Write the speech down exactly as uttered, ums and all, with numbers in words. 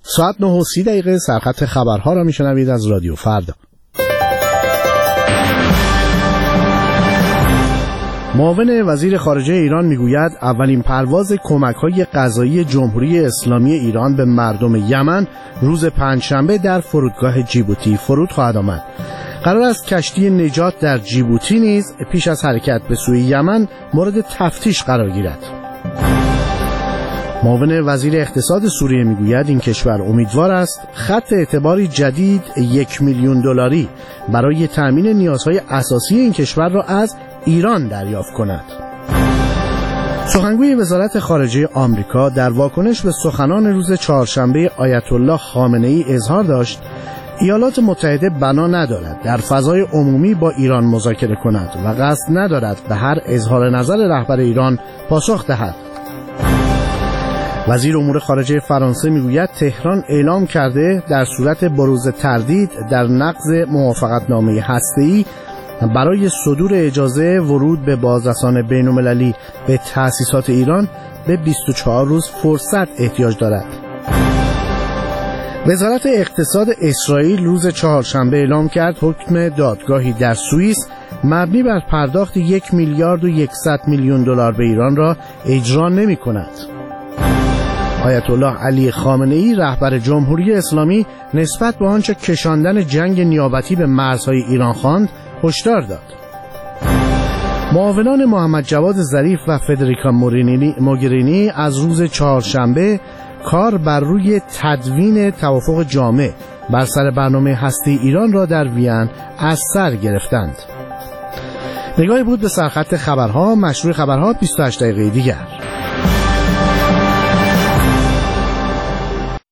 ساعت نه و سی دقیقه سرخط خبرها را میشنوید از رادیو فردا. معاون وزیر خارجه ایران میگوید اولین پرواز کمک‌های غذایی جمهوری اسلامی ایران به مردم یمن روز پنجشنبه در فرودگاه جیبوتی فرود خواهد آمد. قرار است کشتی نجات در جیبوتی نیز پیش از حرکت به سوی یمن مورد تفتیش قرار گیرد. معاون وزیر اقتصاد سوریه میگوید این کشور امیدوار است خط اعتباری جدید یک میلیون دلاری برای تامین نیازهای اساسی این کشور را از ایران دریافت کند. سخنگوی وزارت خارجه آمریکا در واکنش به سخنان روز چهارشنبه آیت الله خامنه‌ای اظهار داشت ایالات متحده بنا ندارد در فضای عمومی با ایران مذاکره کند و قصد ندارد به هر اظهار نظر رهبر ایران پاسخ دهد. وزیر امور خارجه فرانسه میگوید تهران اعلام کرده در صورت بروز تردید در نقض موافقتنامه هسته‌ای برای صدور اجازه ورود به بازرسان بین‌المللی به تأسیسات ایران به بیست و چهار روز فرصت احتیاج دارد. وزارت اقتصاد اسرائیل روز چهارشنبه اعلام کرد حکم دادگاهی در سوئیس مبنی بر پرداخت یک میلیارد و یکصد میلیون دلار به ایران را اجرا نمی کند. آیت الله علی خامنه‌ای رهبر جمهوری اسلامی نسبت به آنچه کشاندن جنگ نیابتی به مرزهای ایران خواند هشدار داد. معاونان محمد جواد ظریف و فدریکا موگرینی از روز چهارشنبه کار بر روی تدوین توافق جامع بر سر برنامه هسته ایران را در وین از سر گرفتند. نگاهی بود به سرخط خبرها. مشروع خبرها بیست و هشت دقیقه دیگر.